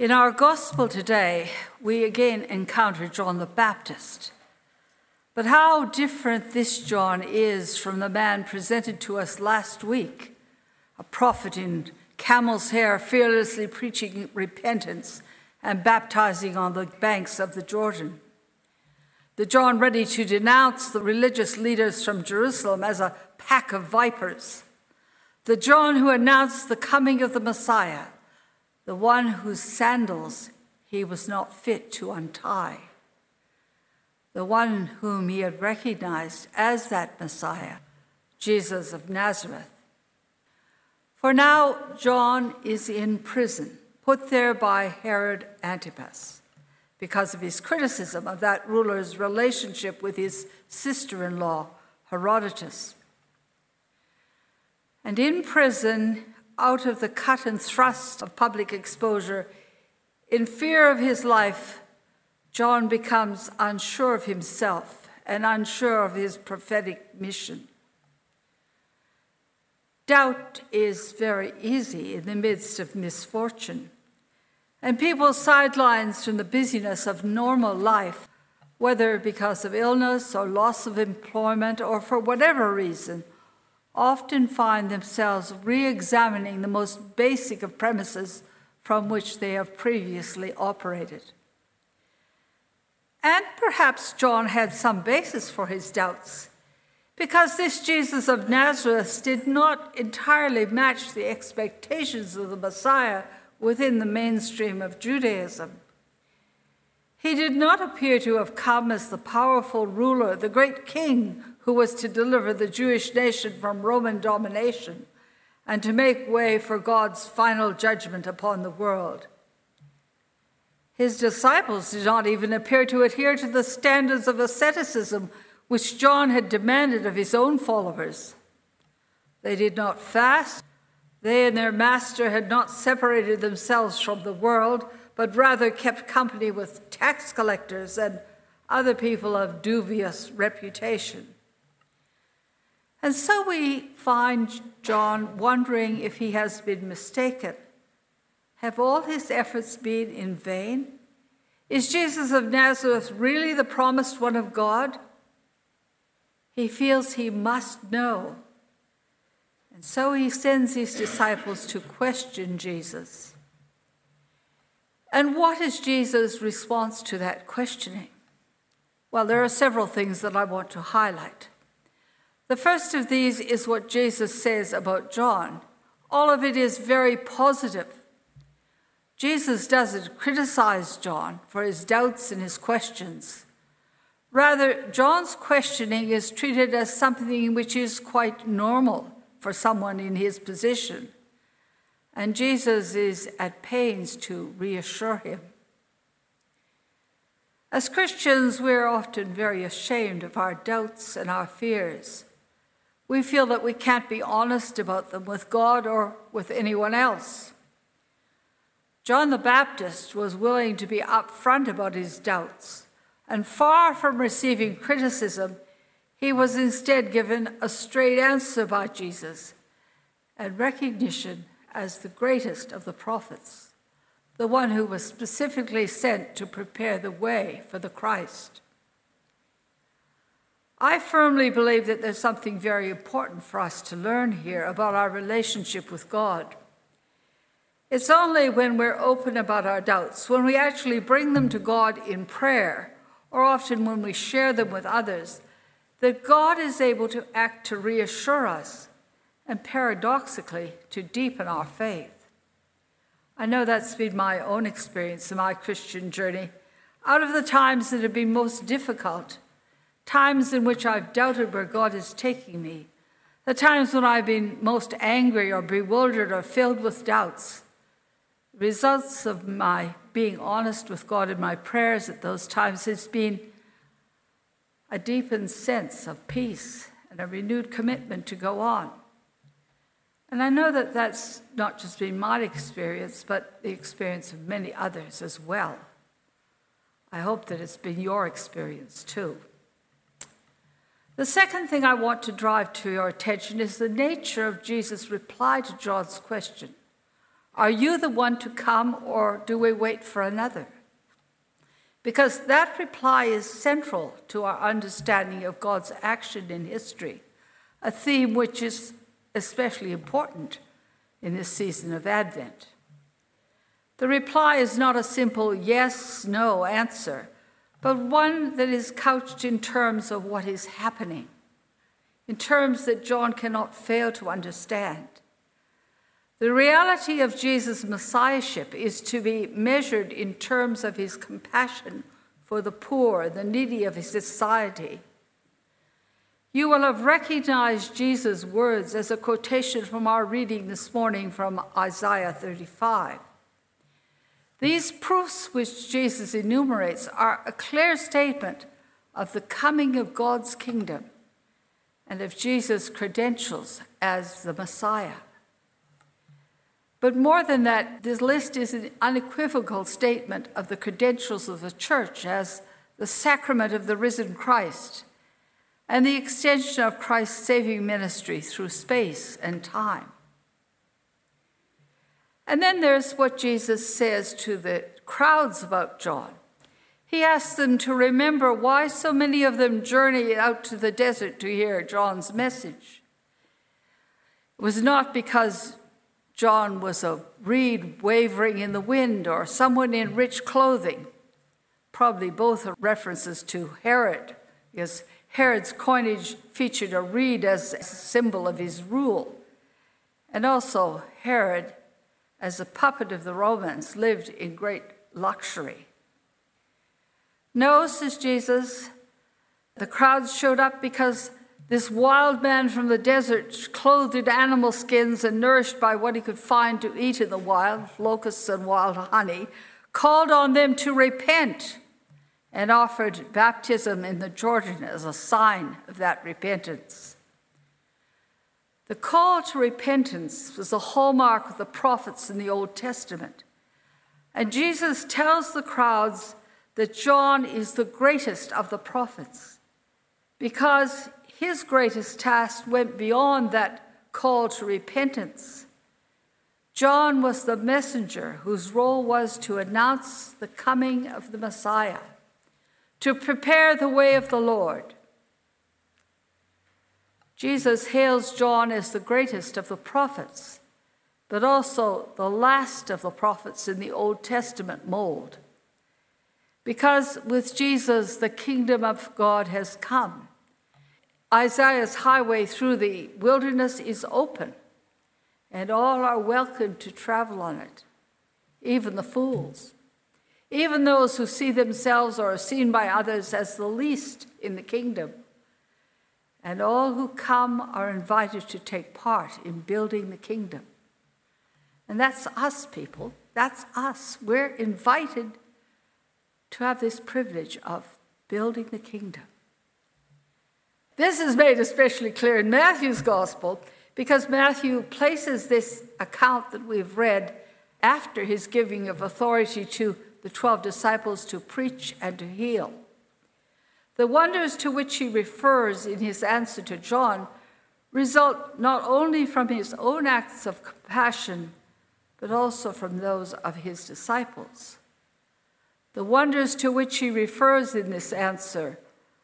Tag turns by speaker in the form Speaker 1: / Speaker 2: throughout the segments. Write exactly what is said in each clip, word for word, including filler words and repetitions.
Speaker 1: In our gospel today, we again encounter John the Baptist. But how different this John is from the man presented to us last week, a prophet in camel's hair, fearlessly preaching repentance and baptizing on the banks of the Jordan. The John ready to denounce the religious leaders from Jerusalem as a pack of vipers. The John who announced the coming of the Messiah, the one whose sandals he was not fit to untie. The one whom he had recognized as that Messiah, Jesus of Nazareth. For now, John is in prison, put there by Herod Antipas, because of his criticism of that ruler's relationship with his sister-in-law, Herodotus. And in prison, out of the cut and thrust of public exposure, in fear of his life, John becomes unsure of himself and unsure of his prophetic mission. Doubt is very easy in the midst of misfortune, and people sidelined from the busyness of normal life, whether because of illness or loss of employment or for whatever reason, often find themselves re-examining the most basic of premises from which they have previously operated. And perhaps John had some basis for his doubts, because this Jesus of Nazareth did not entirely match the expectations of the Messiah within the mainstream of Judaism. He did not appear to have come as the powerful ruler, the great king who was to deliver the Jewish nation from Roman domination and to make way for God's final judgment upon the world. His disciples did not even appear to adhere to the standards of asceticism which John had demanded of his own followers. They did not fast. They and their master had not separated themselves from the world, but rather kept company with tax collectors and other people of dubious reputation. And so we find John wondering if he has been mistaken. Have all his efforts been in vain? Is Jesus of Nazareth really the promised one of God? He feels he must know. And so he sends his disciples to question Jesus. And what is Jesus' response to that questioning? Well, there are several things that I want to highlight. The first of these is what Jesus says about John. All of it is very positive. Jesus doesn't criticize John for his doubts and his questions. Rather, John's questioning is treated as something which is quite normal for someone in his position. And Jesus is at pains to reassure him. As Christians, we're often very ashamed of our doubts and our fears. We feel that we can't be honest about them with God or with anyone else. John the Baptist was willing to be upfront about his doubts, and far from receiving criticism, he was instead given a straight answer by Jesus and recognition as the greatest of the prophets, the one who was specifically sent to prepare the way for the Christ. I firmly believe that there's something very important for us to learn here about our relationship with God. It's only when we're open about our doubts, when we actually bring them to God in prayer, or often when we share them with others, that God is able to act to reassure us and paradoxically to deepen our faith. I know that's been my own experience in my Christian journey. Out of the times that have been most difficult, times in which I've doubted where God is taking me, the times when I've been most angry or bewildered or filled with doubts, the results of my being honest with God in my prayers at those times has been a deepened sense of peace and a renewed commitment to go on. And I know that that's not just been my experience, but the experience of many others as well. I hope that it's been your experience too. The second thing I want to drive to your attention is the nature of Jesus' reply to John's question. Are you the one to come, or do we wait for another? Because that reply is central to our understanding of God's action in history, a theme which is especially important in this season of Advent. The reply is not a simple yes, no answer, but one that is couched in terms of what is happening, in terms that John cannot fail to understand. The reality of Jesus' messiahship is to be measured in terms of his compassion for the poor, the needy of his society. You will have recognized Jesus' words as a quotation from our reading this morning from Isaiah thirty-five. These proofs which Jesus enumerates are a clear statement of the coming of God's kingdom and of Jesus' credentials as the Messiah. But more than that, this list is an unequivocal statement of the credentials of the church as the sacrament of the risen Christ and the extension of Christ's saving ministry through space and time. And then there's what Jesus says to the crowds about John. He asks them to remember why so many of them journeyed out to the desert to hear John's message. It was not because John was a reed wavering in the wind or someone in rich clothing. Probably both are references to Herod, because Herod's coinage featured a reed as a symbol of his rule. And also Herod, as a puppet of the Romans, lived in great luxury. No, says Jesus, the crowds showed up because this wild man from the desert, clothed in animal skins and nourished by what he could find to eat in the wild, locusts and wild honey, called on them to repent and offered baptism in the Jordan as a sign of that repentance. The call to repentance was the hallmark of the prophets in the Old Testament. And Jesus tells the crowds that John is the greatest of the prophets because his greatest task went beyond that call to repentance. John was the messenger whose role was to announce the coming of the Messiah, to prepare the way of the Lord. Jesus hails John as the greatest of the prophets, but also the last of the prophets in the Old Testament mold. Because with Jesus, the kingdom of God has come. Isaiah's highway through the wilderness is open, and all are welcome to travel on it, even the fools, even those who see themselves or are seen by others as the least in the kingdom. And all who come are invited to take part in building the kingdom. And that's us, people. That's us. We're invited to have this privilege of building the kingdom. This is made especially clear in Matthew's gospel because Matthew places this account that we've read after his giving of authority to the twelve disciples to preach and to heal. The wonders to which he refers in his answer to John result not only from his own acts of compassion, but also from those of his disciples. The wonders to which he refers in this answer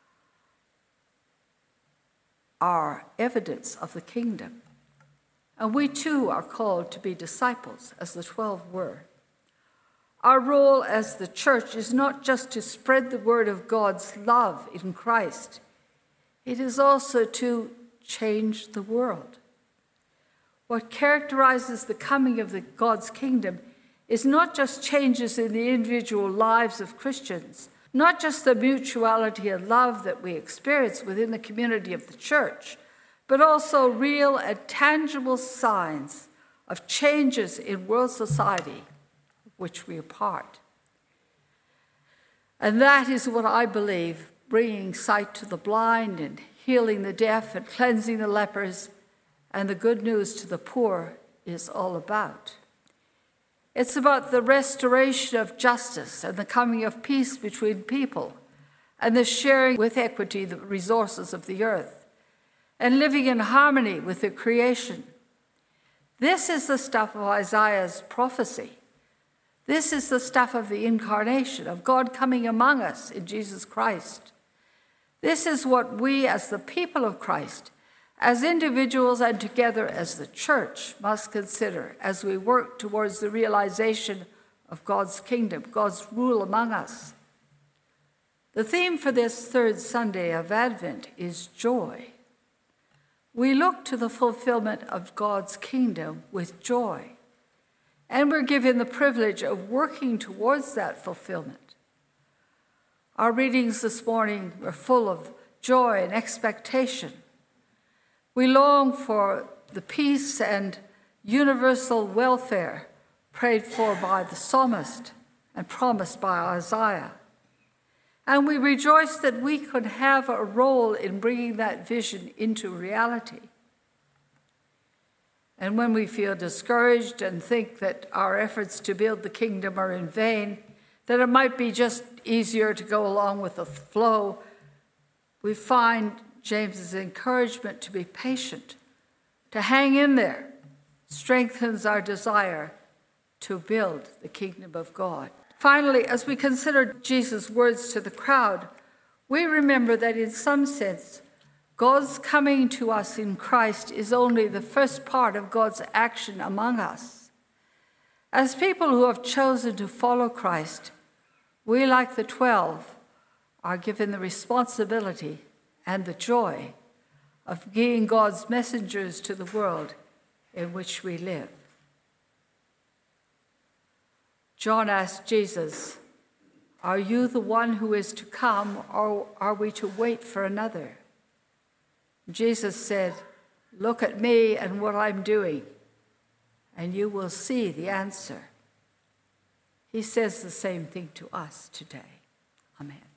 Speaker 1: are evidence of the kingdom. And we too are called to be disciples, as the twelve were. Our role as the church is not just to spread the word of God's love in Christ. It is also to change the world. What characterizes the coming of the God's kingdom is not just changes in the individual lives of Christians, not just the mutuality and love that we experience within the community of the church, but also real and tangible signs of changes in world society of which we are part. And that is what I believe bringing sight to the blind and healing the deaf and cleansing the lepers and the good news to the poor is all about. It's about the restoration of justice and the coming of peace between people and the sharing with equity the resources of the earth and living in harmony with the creation. This is the stuff of Isaiah's prophecy. This is the stuff of the incarnation, of God coming among us in Jesus Christ. This is what we as the people of Christ, as individuals and together as the church, must consider as we work towards the realization of God's kingdom, God's rule among us. The theme for this third Sunday of Advent is joy. We look to the fulfillment of God's kingdom with joy, and we're given the privilege of working towards that fulfillment. Our readings this morning were full of joy and expectation. We long for the peace and universal welfare prayed for by the psalmist and promised by Isaiah. And we rejoice that we could have a role in bringing that vision into reality. And when we feel discouraged and think that our efforts to build the kingdom are in vain, that it might be just easier to go along with the flow, we find James's encouragement to be patient, to hang in there, strengthens our desire to build the kingdom of God. Finally, as we consider Jesus' words to the crowd, we remember that in some sense, God's coming to us in Christ is only the first part of God's action among us. As people who have chosen to follow Christ, we, like the twelve, are given the responsibility and the joy of being God's messengers to the world in which we live. John asked Jesus, "Are you the one who is to come, or are we to wait for another?" Jesus said, "Look at me and what I'm doing, and you will see the answer." He says the same thing to us today. Amen.